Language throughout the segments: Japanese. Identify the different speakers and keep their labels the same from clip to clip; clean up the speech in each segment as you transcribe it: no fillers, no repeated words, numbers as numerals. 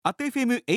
Speaker 1: アット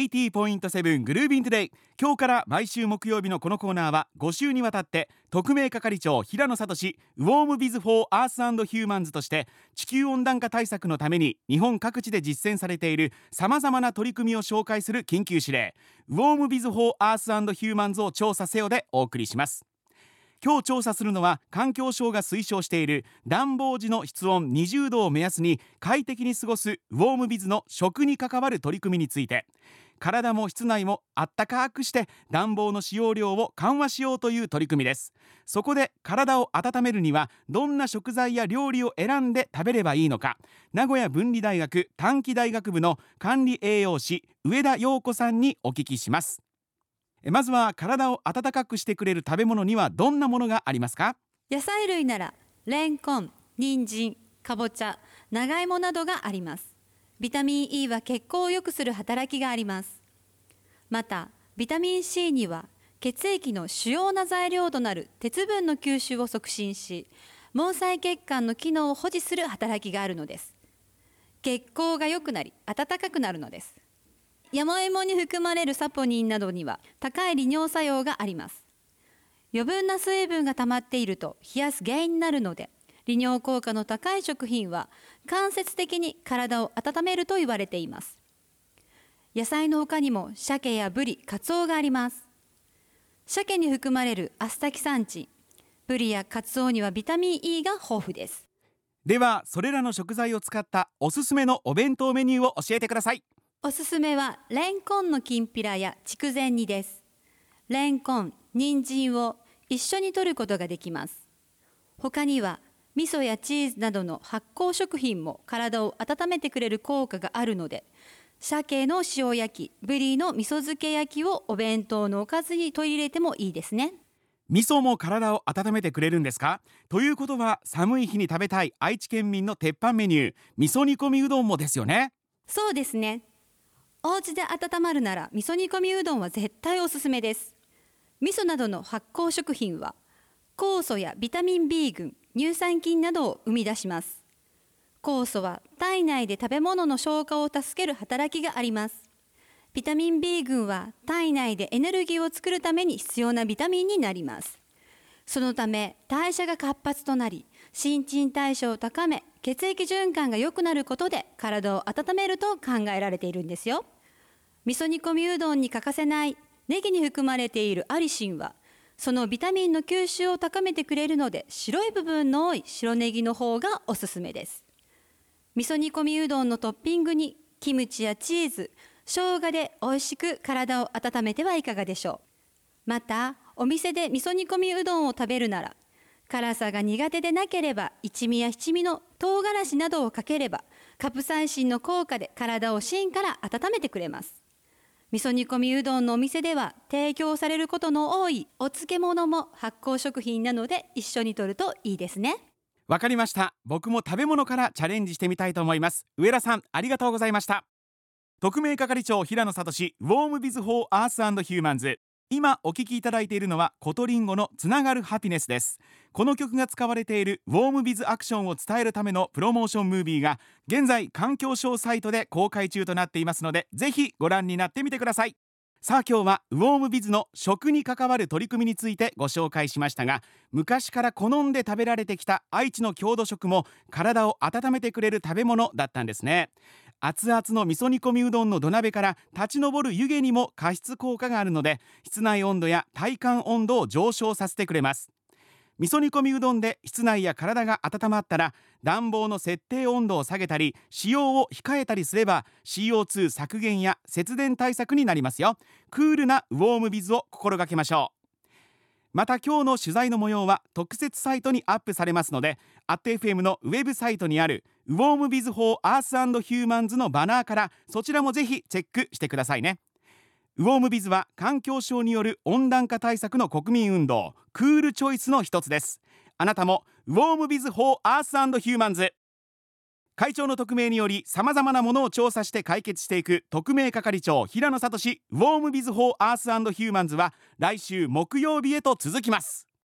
Speaker 1: FM80.7 グルービントゥデイ。今日から毎週木曜日のこのコーナーは5週にわたって特命係長平野聡ウォームビズ・フォー・アース&ヒューマンズとして地球温暖化対策のために日本各地で実践されているさまざまな取り組みを紹介する緊急指令ウォームビズ・フォー・アース&ヒューマンズを調査せよでお送りします。今日調査するのは環境省が推奨している暖房時の室温20度を目安に快適に過ごすウォームビズの食に関わる取り組みについて、体も室内もあったかくして暖房の使用量を緩和しようという取り組みです。そこで体を温めるにはどんな食材や料理を選んで食べればいいのか、名古屋文理大学短期大学部の管理栄養士上田陽子さんにお聞きします。まずは体を温かくしてくれる食べ物にはどんなものがありますか？
Speaker 2: 野菜類ならレンコン、人参、かぼちゃ、長芋などがあります。ビタミン E は血行を良くする働きがあります。またビタミン C には血液の主要な材料となる鉄分の吸収を促進し、毛細血管の機能を保持する働きがあるのです。血行が良くなり温かくなるのです。山芋に含まれるサポニンなどには高い利尿作用があります。余分な水分が溜まっていると冷やす原因になるので、利尿効果の高い食品は間接的に体を温めると言われています。野菜の他にも鮭やブリ、カツオがあります。鮭に含まれるアスタキサンチン、ブリやカツオにはビタミン E が豊富です。
Speaker 1: ではそれらの食材を使ったおすすめのお弁当メニューを教えてください。
Speaker 2: おすすめはレンコンのきんぴらや筑前煮です。レンコン、人参を一緒に摂ることができます。他には味噌やチーズなどの発酵食品も体を温めてくれる効果があるので、鮭の塩焼き、ブリの味噌漬け焼きをお弁当のおかずに取り入れてもいいですね。
Speaker 1: 味噌も体を温めてくれるんですか？ということは寒い日に食べたい愛知県民の鉄板メニュー、味噌煮込みうどんもですよね。
Speaker 2: そうですね。お家で温まるなら味噌煮込みうどんは絶対おすすめです。味噌などの発酵食品は酵素やビタミン B 群、乳酸菌などを生み出します。酵素は体内で食べ物の消化を助ける働きがあります。ビタミン B 群は体内でエネルギーを作るために必要なビタミンになります。そのため代謝が活発となり、新陳代謝を高め、血液循環が良くなることで体を温めると考えられているんですよ。味噌煮込みうどんに欠かせないネギに含まれているアリシンは、そのビタミンの吸収を高めてくれるので、白い部分の多い白ネギの方がおすすめです。味噌煮込みうどんのトッピングにキムチやチーズ、生姜で美味しく体を温めてはいかがでしょう。またお店で味噌煮込みうどんを食べるなら、辛さが苦手でなければ一味や七味の唐辛子などをかければ、カプサイシンの効果で体を芯から温めてくれます。味噌煮込みうどんのお店では提供されることの多いお漬物も発酵食品なので一緒に摂るといいですね。
Speaker 1: わかりました。僕も食べ物からチャレンジしてみたいと思います。上田さん、ありがとうございました。特命係長平野聡ウォームビズ・フォー・アース&ヒューマンズ。今お聴きいただいているのはコトリンゴのつながるハピネスです。この曲が使われているウォームビズアクションを伝えるためのプロモーションムービーが現在環境省サイトで公開中となっていますので、ぜひご覧になってみてください。さあ今日はウォームビズの食に関わる取り組みについてご紹介しましたが、昔から好んで食べられてきた愛知の郷土食も体を温めてくれる食べ物だったんですね。熱々の味噌煮込みうどんの土鍋から立ち上る湯気にも加湿効果があるので、室内温度や体感温度を上昇させてくれます。味噌煮込みうどんで室内や体が温まったら、暖房の設定温度を下げたり使用を控えたりすれば CO2 削減や節電対策になりますよ。クールなウォームビズを心がけましょう。また今日の取材の模様は特設サイトにアップされますので、アット FM のウェブサイトにあるウォームビズ・フォー・アース&ヒューマンズのバナーからそちらもぜひチェックしてくださいね。ウォームビズは環境省による温暖化対策の国民運動クールチョイスの一つです。あなたもウォームビズ・フォー・アース&ヒューマンズ。会長の匿名により様々なものを調査して解決していく特命係長平野聡ウォームビズ・フォー・アース&ヒューマンズは来週木曜日へと続きます。